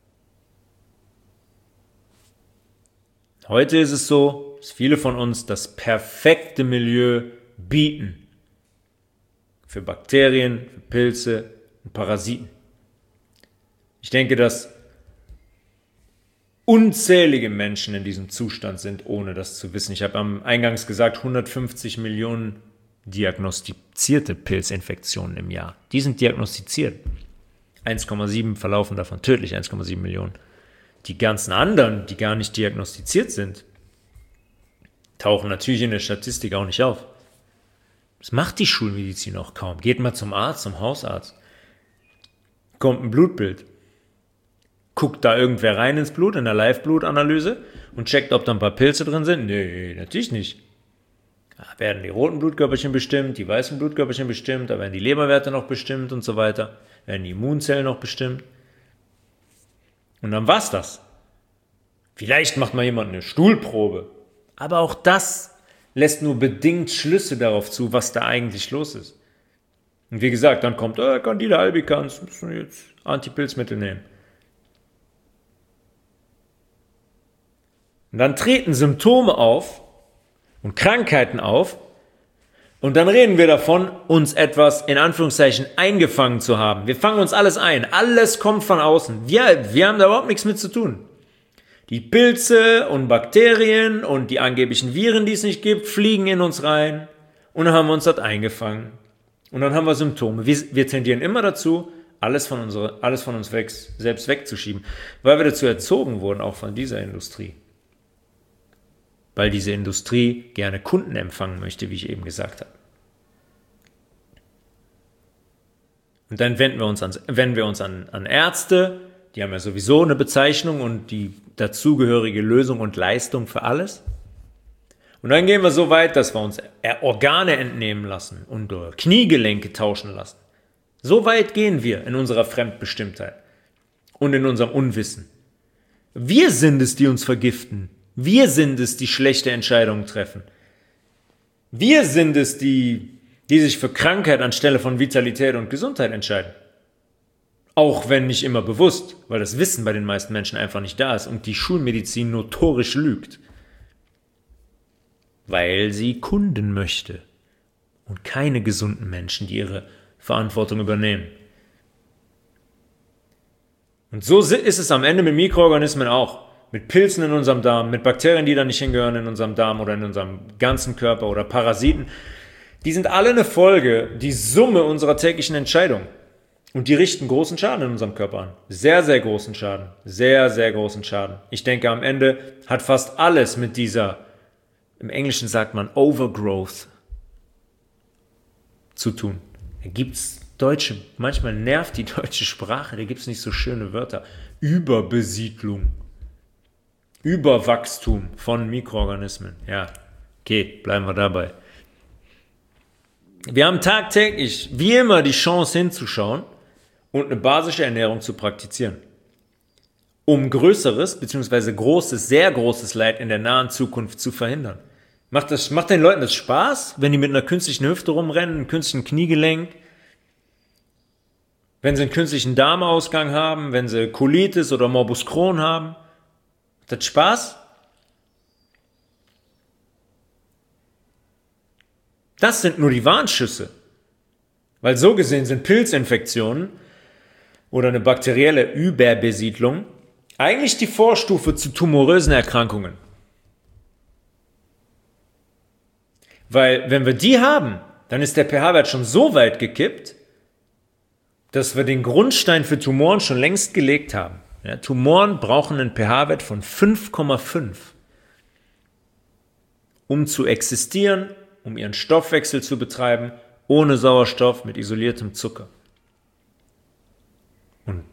Speaker 1: Heute ist es so, dass viele von uns das perfekte Milieu bieten. Für Bakterien, für Pilze und Parasiten. Ich denke, dass unzählige Menschen in diesem Zustand sind, ohne das zu wissen. Ich habe am Eingangs gesagt, hundertfünfzig Millionen diagnostizierte Pilzinfektionen im Jahr. Die sind diagnostiziert. eins Komma sieben verlaufen davon tödlich, eins Komma sieben Millionen. Die ganzen anderen, die gar nicht diagnostiziert sind, tauchen natürlich in der Statistik auch nicht auf. Das macht die Schulmedizin auch kaum. Geht mal zum Arzt, zum Hausarzt. Kommt ein Blutbild. Guckt da irgendwer rein ins Blut, in der Live-Blutanalyse und checkt, ob da ein paar Pilze drin sind? Nee, natürlich nicht. Da werden die roten Blutkörperchen bestimmt, die weißen Blutkörperchen bestimmt, da werden die Leberwerte noch bestimmt und so weiter, werden die Immunzellen noch bestimmt. Und dann war's das. Vielleicht macht mal jemand eine Stuhlprobe. Aber auch das lässt nur bedingt Schlüsse darauf zu, was da eigentlich los ist. Und wie gesagt, dann kommt, äh, Candida albicans, müssen wir jetzt Antipilzmittel nehmen. Und dann treten Symptome auf und Krankheiten auf und dann reden wir davon, uns etwas in Anführungszeichen eingefangen zu haben. Wir fangen uns alles ein, alles kommt von außen. Wir, wir haben da überhaupt nichts mit zu tun. Die Pilze und Bakterien und die angeblichen Viren, die es nicht gibt, fliegen in uns rein und dann haben wir uns dort eingefangen. Und dann haben wir Symptome. Wir, wir tendieren immer dazu, alles von, unsere, alles von uns weg, selbst wegzuschieben, weil wir dazu erzogen wurden, auch von dieser Industrie. Weil diese Industrie gerne Kunden empfangen möchte, wie ich eben gesagt habe. Und dann wenden wir uns an, wenden wir uns an, an Ärzte, die haben ja sowieso eine Bezeichnung und die dazugehörige Lösung und Leistung für alles. Und dann gehen wir so weit, dass wir uns Organe entnehmen lassen und Kniegelenke tauschen lassen. So weit gehen wir in unserer Fremdbestimmtheit und in unserem Unwissen. Wir sind es, die uns vergiften. Wir sind es, die schlechte Entscheidungen treffen. Wir sind es, die, die sich für Krankheit anstelle von Vitalität und Gesundheit entscheiden. Auch wenn nicht immer bewusst, weil das Wissen bei den meisten Menschen einfach nicht da ist und die Schulmedizin notorisch lügt. Weil sie Kunden möchte und keine gesunden Menschen, die ihre Verantwortung übernehmen. Und so ist es am Ende mit Mikroorganismen auch. Mit Pilzen in unserem Darm, mit Bakterien, die da nicht hingehören in unserem Darm oder in unserem ganzen Körper oder Parasiten. Die sind alle eine Folge, die Summe unserer täglichen Entscheidungen. Und die richten großen Schaden in unserem Körper an. Sehr, sehr großen Schaden. Sehr, sehr großen Schaden. Ich denke, am Ende hat fast alles mit dieser, im Englischen sagt man Overgrowth, zu tun. Da gibt es Deutsche, manchmal nervt die deutsche Sprache, da gibt es nicht so schöne Wörter. Überbesiedlung. Überwachstum von Mikroorganismen. Ja, okay, bleiben wir dabei. Wir haben tagtäglich, wie immer, die Chance hinzuschauen und eine basische Ernährung zu praktizieren. Um größeres, beziehungsweise großes, sehr großes Leid in der nahen Zukunft zu verhindern. Macht, das, macht den Leuten das Spaß, wenn die mit einer künstlichen Hüfte rumrennen, einem künstlichen Kniegelenk, wenn sie einen künstlichen Darmausgang haben, wenn sie Colitis oder Morbus Crohn haben? Macht das Spaß? Das sind nur die Warnschüsse. Weil so gesehen sind Pilzinfektionen oder eine bakterielle Überbesiedlung eigentlich die Vorstufe zu tumorösen Erkrankungen. Weil wenn wir die haben, dann ist der pH-Wert schon so weit gekippt, dass wir den Grundstein für Tumoren schon längst gelegt haben. Ja, Tumoren brauchen einen pH-Wert von fünf Komma fünf, um zu existieren, um ihren Stoffwechsel zu betreiben, ohne Sauerstoff, mit isoliertem Zucker. Und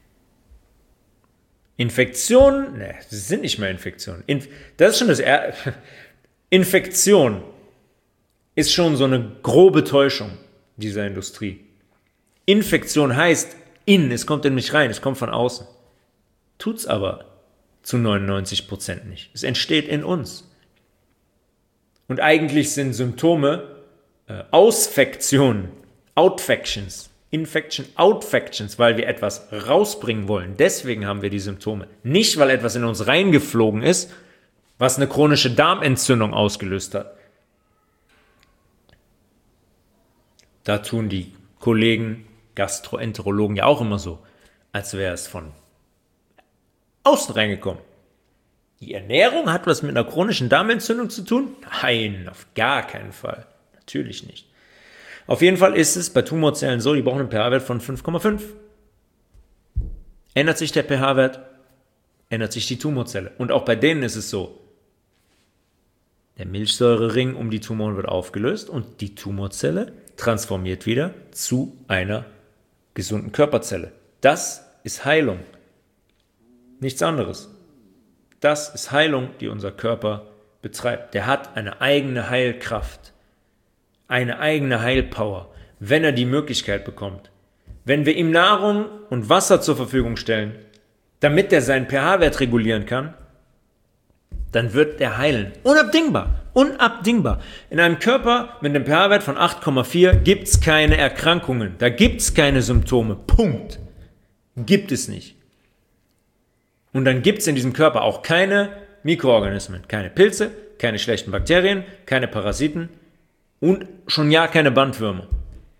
Speaker 1: Infektionen, ne, das sind nicht mehr Infektionen. Inf- das ist schon das er- Infektion ist schon so eine grobe Täuschung dieser Industrie. Infektion heißt in, es kommt in mich rein, es kommt von außen. Tut's aber zu neunundneunzig Prozent nicht. Es entsteht in uns. Und eigentlich sind Symptome äh, Ausfektionen, Outfections, Infection, Outfections, weil wir etwas rausbringen wollen. Deswegen haben wir die Symptome. Nicht, weil etwas in uns reingeflogen ist, was eine chronische Darmentzündung ausgelöst hat. Da tun die Kollegen, Gastroenterologen ja auch immer so, als wäre es von außen reingekommen. Die Ernährung hat was mit einer chronischen Darmentzündung zu tun? Nein, auf gar keinen Fall. Natürlich nicht. Auf jeden Fall ist es bei Tumorzellen so, die brauchen einen pH-Wert von fünf Komma fünf. Ändert sich der pH-Wert, ändert sich die Tumorzelle. Und auch bei denen ist es so, der Milchsäurering um die Tumoren wird aufgelöst und die Tumorzelle transformiert wieder zu einer gesunden Körperzelle. Das ist Heilung. Nichts anderes. Das ist Heilung, die unser Körper betreibt. Der hat eine eigene Heilkraft, eine eigene Heilpower, wenn er die Möglichkeit bekommt. Wenn wir ihm Nahrung und Wasser zur Verfügung stellen, damit er seinen pH-Wert regulieren kann, dann wird er heilen. Unabdingbar. Unabdingbar. In einem Körper mit einem pH-Wert von acht Komma vier gibt es keine Erkrankungen. Da gibt es keine Symptome. Punkt. Gibt es nicht. Und dann gibt es in diesem Körper auch keine Mikroorganismen. Keine Pilze, keine schlechten Bakterien, keine Parasiten und schon ja keine Bandwürmer.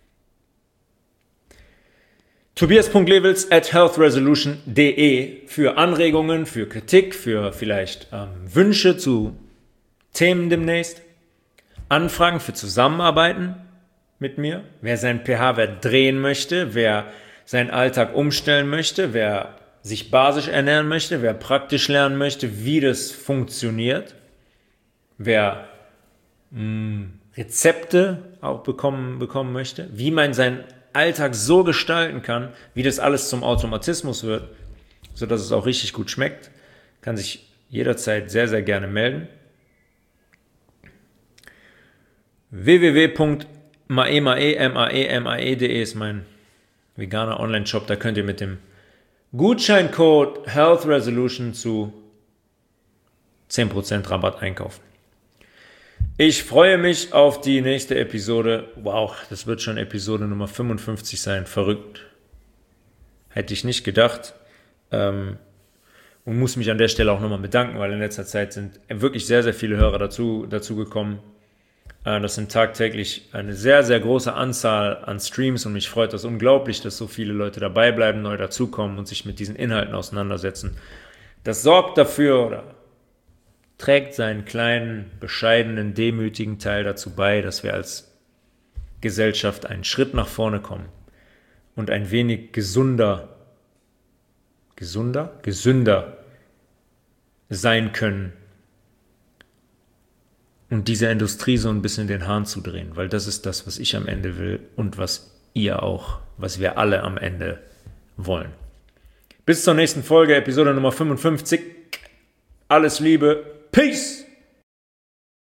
Speaker 1: Tobias.levels at healthresolution punkt de für Anregungen, für Kritik, für vielleicht ähm, Wünsche zu Themen demnächst. Anfragen für Zusammenarbeiten mit mir. Wer seinen pH-Wert drehen möchte, wer seinen Alltag umstellen möchte, wer sich basisch ernähren möchte, wer praktisch lernen möchte, wie das funktioniert, wer mh, Rezepte auch bekommen, bekommen möchte, wie man seinen Alltag so gestalten kann, wie das alles zum Automatismus wird, sodass es auch richtig gut schmeckt, kann sich jederzeit sehr, sehr gerne melden. w w w punkt maemae punkt de ist mein veganer Online-Shop, da könnt ihr mit dem Gutscheincode healthresolution zu zehn Prozent Rabatt einkaufen. Ich freue mich auf die nächste Episode. Wow, das wird schon Episode Nummer fünfundfünfzig sein. Verrückt. Hätte ich nicht gedacht. Ähm, und muss mich an der Stelle auch nochmal bedanken, weil in letzter Zeit sind wirklich sehr, sehr viele Hörer dazu, dazu gekommen. Äh, das sind tagtäglich eine sehr, sehr große Anzahl an Streams und mich freut das unglaublich, dass so viele Leute dabei bleiben, neu dazukommen und sich mit diesen Inhalten auseinandersetzen. Das sorgt dafür, oder trägt seinen kleinen, bescheidenen, demütigen Teil dazu bei, dass wir als Gesellschaft einen Schritt nach vorne kommen und ein wenig gesunder, gesunder, gesünder sein können und dieser Industrie so ein bisschen den Hahn zudrehen, weil das ist das, was ich am Ende will und was ihr auch, was wir alle am Ende wollen. Bis zur nächsten Folge, Episode Nummer fünfundfünfzig. Alles Liebe. Peace!